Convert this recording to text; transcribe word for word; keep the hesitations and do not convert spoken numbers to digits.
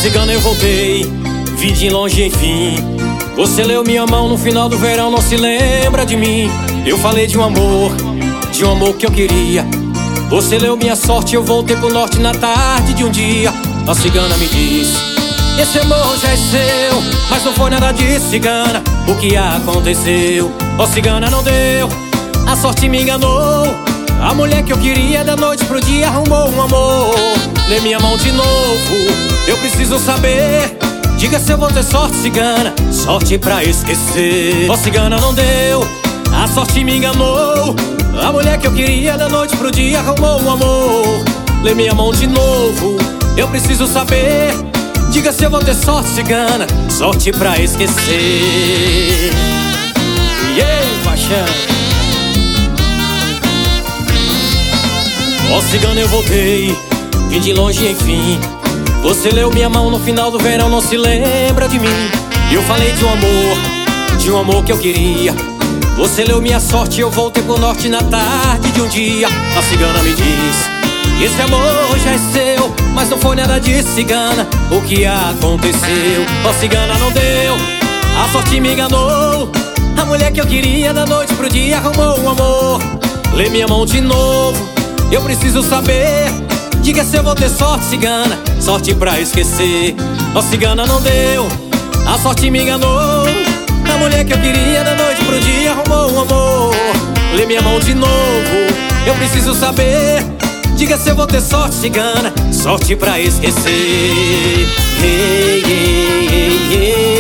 cigana, eu voltei, vim de longe enfim. Você leu minha mão no final do verão, não se lembra de mim. Eu falei de um amor, de um amor que eu queria. Você leu minha sorte, eu voltei pro norte na tarde de um dia. A cigana me disse: esse amor já é seu, mas não foi nada disso, cigana. O que aconteceu? Ó, cigana, não deu, a sorte me enganou. A mulher que eu queria da noite pro dia arrumou um amor. Lê minha mão de novo, eu preciso saber. Diga se eu vou ter sorte, cigana, sorte pra esquecer. Ó, cigana, não deu, a sorte me enganou. A mulher que eu queria da noite pro dia arrumou um amor. Lê minha mão de novo, eu preciso saber. Diga se eu vou ter sorte, cigana, sorte pra esquecer. E aí, paixão. Ó, cigana, eu voltei, vim de longe enfim. Você leu minha mão no final do verão, não se lembra de mim. Eu falei de um amor, de um amor que eu queria. Você leu minha sorte, eu voltei pro norte na tarde de um dia. A cigana me diz: esse amor já é seu, mas não foi nada disso, cigana. O que aconteceu? Ó, cigana, não deu, a sorte me enganou. A mulher que eu queria da noite pro dia arrumou um amor. Lê minha mão de novo, eu preciso saber. Diga se eu vou ter sorte, cigana, sorte pra esquecer. Ó, cigana, não deu, a sorte me enganou. A mulher que eu queria da noite pro dia arrumou um amor. Lê minha mão de novo, eu preciso saber. Diga se eu vou ter sorte, cigana, sorte pra esquecer. Hey, hey, hey, hey.